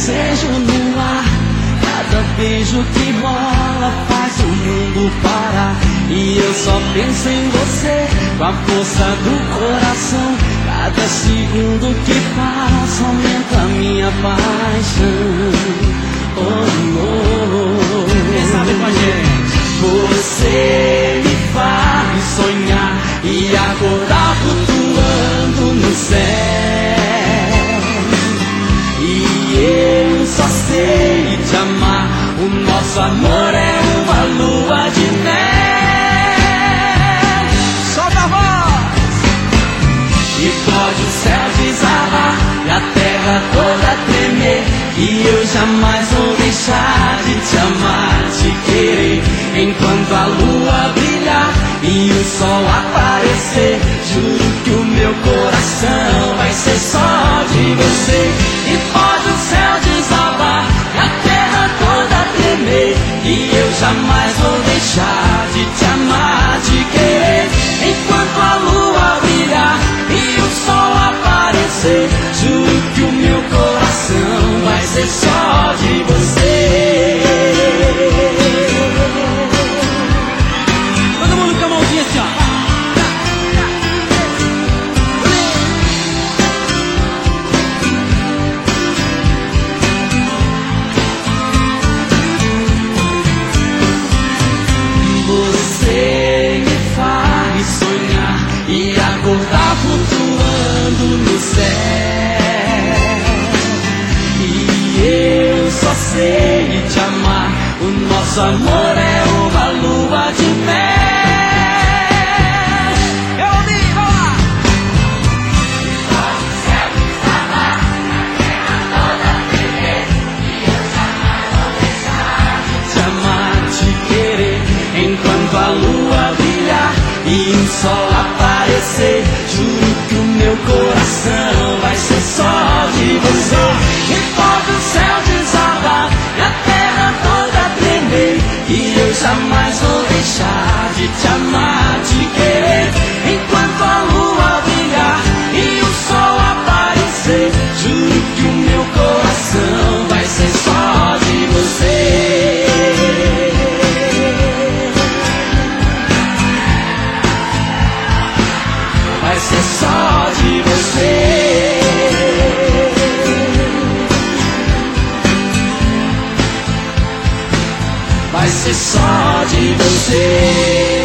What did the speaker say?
desejo no ar. Cada beijo que rola faz o mundo parar. E eu só penso em você, com a força do coração. Cada segundo que passa aumenta a minha paixão. Oh, oh. Quem sabe com a gente? Você me faz sonhar e acordar flutuando no céu. E eu só sei te amar. O nosso amor é uma lua de mel. Solta a voz! E pode o céu desabar e a terra toda tremer. E eu jamais vou deixar de te amar, te querer. Enquanto a lua brilhar e o sol aparecer, juro que o meu coração vai ser só de você. E pode o céu desabar e a terra toda tremer. E eu jamais vou deixar de te amar, te querer. Enquanto a lua brilhar e o sol aparecer, juro que o meu coração vai ser só de você. Todo mundo com a mãozinha assim, ó. Você me faz sonhar e acordar flutuando no céu. E eu só sei te amar. O nosso amor é uma lua de mel. Eu ouvi, vamos lá! Te amar, te querer. Enquanto a lua brilhar e o sol aparecer, juro que o meu coração vai ser só de você. E pode o céu desabar e a terra toda tremer. E eu jamais vou deixar de te amar, te querer. Enquanto a lua brilhar e o sol aparecer, juro que o meu coração vai ser só de você. Vai ser só de você. Vai ser só de você.